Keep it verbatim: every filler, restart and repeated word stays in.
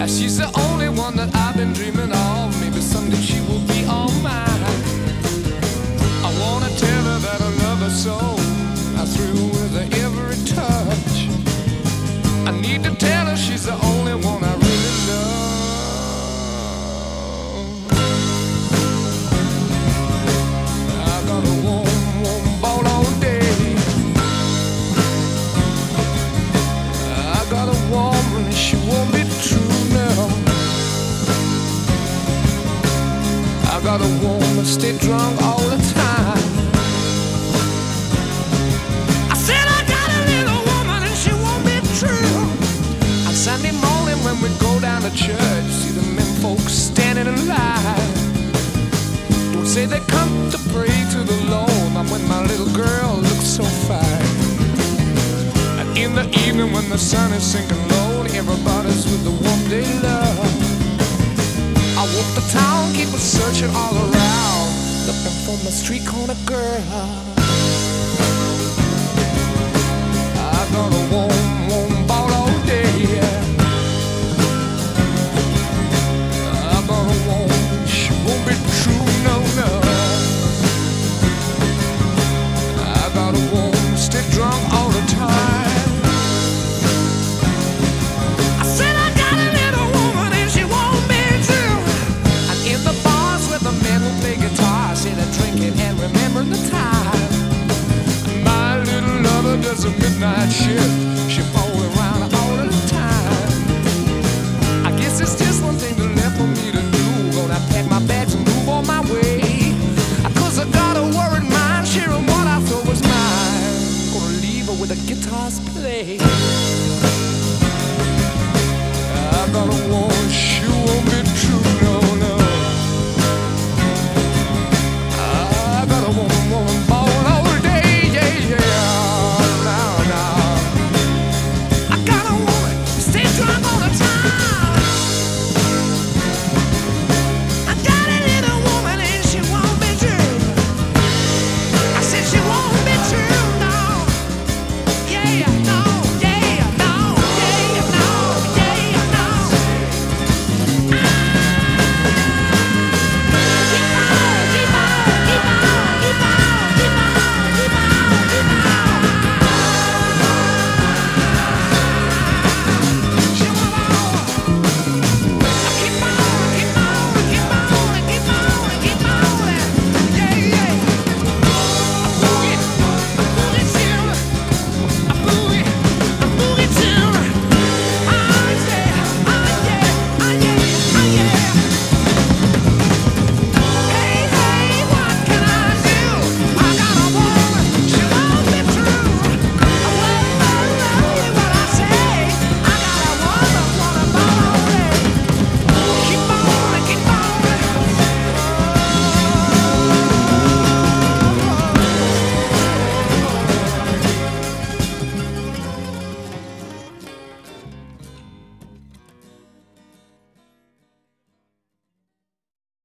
She's the only one that I've been dreaming of. Maybe someday she will be all mine. I wanna tell her that I love her so. I thrill with her every touch. I need to tell her she's the only one I really love. I got a warm, warm ball all day. I got a woman, she won't be true now. I got a woman, stay drunk all the time. I said I got a little woman and she won't be true. On Sunday morning when we go down to church, see the men folks standing in line. Don't say they come to pray to the Lord, not when my little girl looks so fine. And in the evening when the sun is sinking low, everybody's with the one they love. I walk the town, keep a searching all around, looking for my street corner girl. I got a warm, warm ball all day. I got a woman, she won't be true, no, no. I got a woman, stay drunk all the time. I said I got a little woman and she won't be true. And in the bars where the men who play guitar, say they're drinking and remember the time. My little lover does a midnight shift, she follows around all the time. I guess it's just one thing left for me to do. Gonna pack my bags and move on my way. Cause I got a worried mind, sharing what I thought was mine. Gonna leave her with the guitars play.